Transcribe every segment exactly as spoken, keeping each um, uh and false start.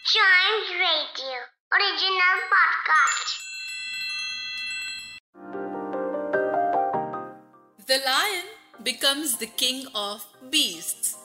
Chimes Radio, original podcast. The lion becomes the king of beasts.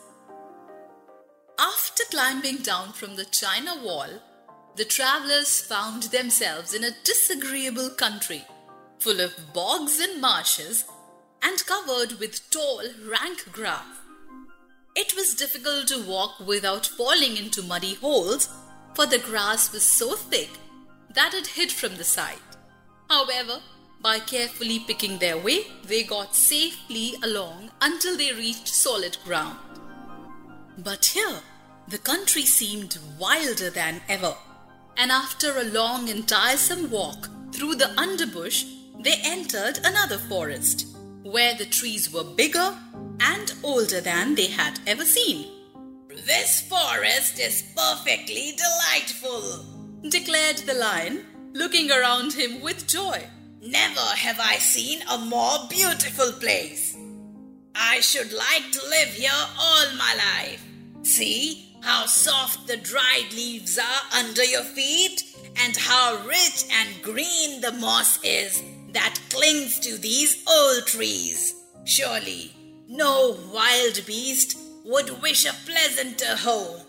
After climbing down from the China Wall, the travelers found themselves in a disagreeable country, full of bogs and marshes, and covered with tall, rank grass. It was difficult to walk without falling into muddy holes, for the grass was so thick that it hid from the sight. However, by carefully picking their way, they got safely along until they reached solid ground. But here, the country seemed wilder than ever, and after a long and tiresome walk through the underbush, they entered another forest, where the trees were bigger and older than they had ever seen. "This forest is perfectly delightful," declared the lion, looking around him with joy. "Never have I seen a more beautiful place. I should like to live here all my life. See how soft the dried leaves are under your feet, and how rich and green the moss is that clings to these old trees. Surely no wild beast would wish a pleasanter home."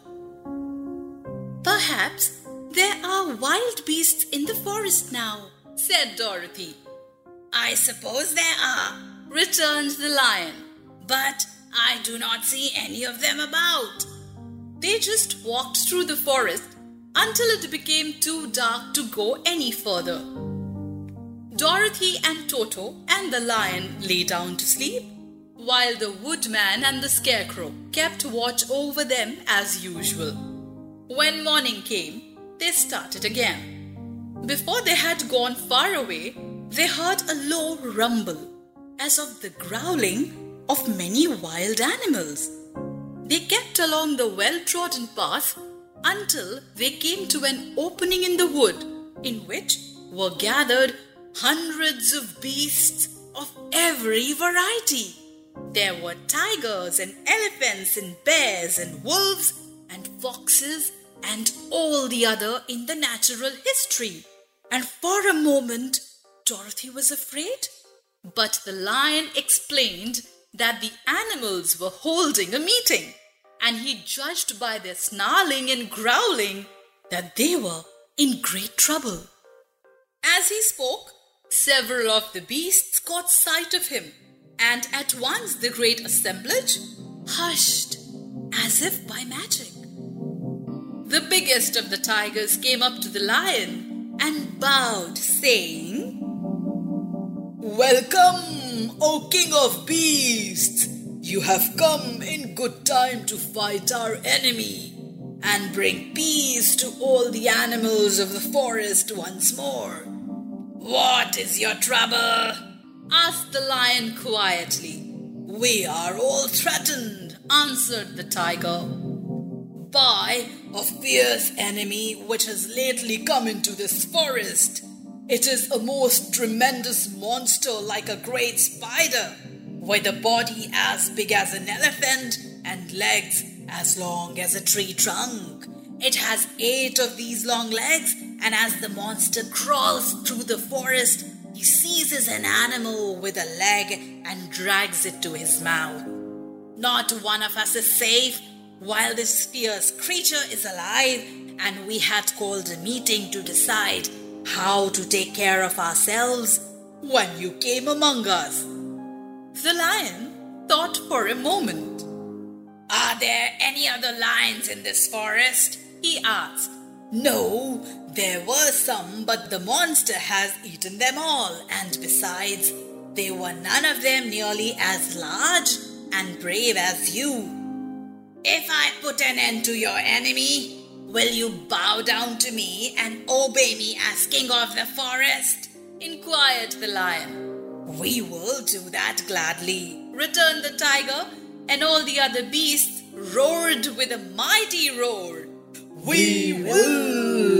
"Perhaps there are wild beasts in the forest now," said Dorothy. "I suppose there are," returned the lion, "but I do not see any of them about." They just walked through the forest until it became too dark to go any further. Dorothy and Toto and the lion lay down to sleep, while the woodman and the scarecrow kept watch over them as usual. When morning came, they started again. Before they had gone far away, they heard a low rumble, as of the growling of many wild animals. They kept along the well-trodden path until they came to an opening in the wood, in which were gathered hundreds of beasts of every variety. There were tigers and elephants and bears and wolves and foxes and all the other in the natural history. And for a moment, Dorothy was afraid. But the lion explained that the animals were holding a meeting, and he judged by their snarling and growling that they were in great trouble. As he spoke, several of the beasts caught sight of him, and at once the great assemblage hushed as if by magic. The biggest of the tigers came up to the lion and bowed, saying, "Welcome, O King of Beasts! You have come in good time to fight our enemy and bring peace to all the animals of the forest once more." "What is your trouble?" asked the lion quietly. "We are all threatened," answered the tiger, "by a fierce enemy which has lately come into this forest. It is a most tremendous monster like a great spider, with a body as big as an elephant and legs as long as a tree trunk. It has eight of these long legs, and as the monster crawls through the forest, he seizes an animal with a leg and drags it to his mouth. Not one of us is safe while this fierce creature is alive, and we had called a meeting to decide how to take care of ourselves when you came among us." The lion thought for a moment. "Are there any other lions in this forest?" he asked. "No, there were some, but the monster has eaten them all, and besides, they were none of them nearly as large and brave as you." "If I put an end to your enemy, will you bow down to me and obey me as king of the forest?" inquired the lion. "We will do that gladly," returned the tiger, and all the other beasts roared with a mighty roar. "We will!"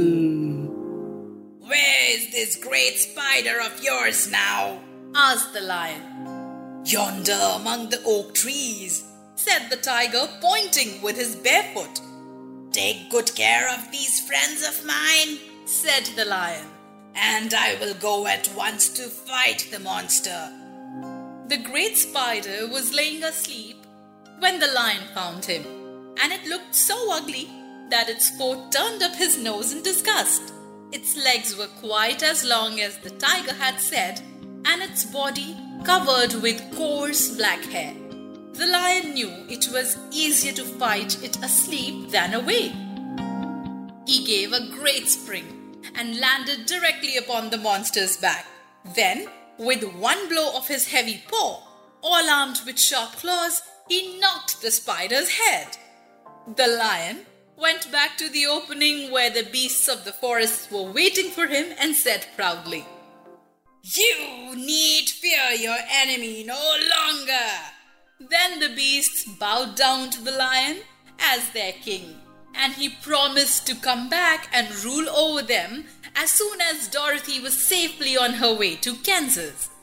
"Where is this great spider of yours now?" asked the lion. "Yonder among the oak trees," said the tiger, pointing with his bare foot. Take good care of these friends of mine, said the lion, and I will go at once to fight the monster. The great spider was laying asleep when the lion found him, and it looked so ugly that its foe turned up his nose in disgust. Its legs were quite as long as the tiger had said, and its body covered with coarse black hair. The lion knew it was easier to fight it asleep than awake. He gave a great spring and landed directly upon the monster's back. Then, with one blow of his heavy paw, all armed with sharp claws, he knocked the spider's head. The lion went back to the opening where the beasts of the forest were waiting for him and said proudly, "You need fear your enemy no longer." Then the beasts bowed down to the lion as their king, and he promised to come back and rule over them as soon as Dorothy was safely on her way to Kansas.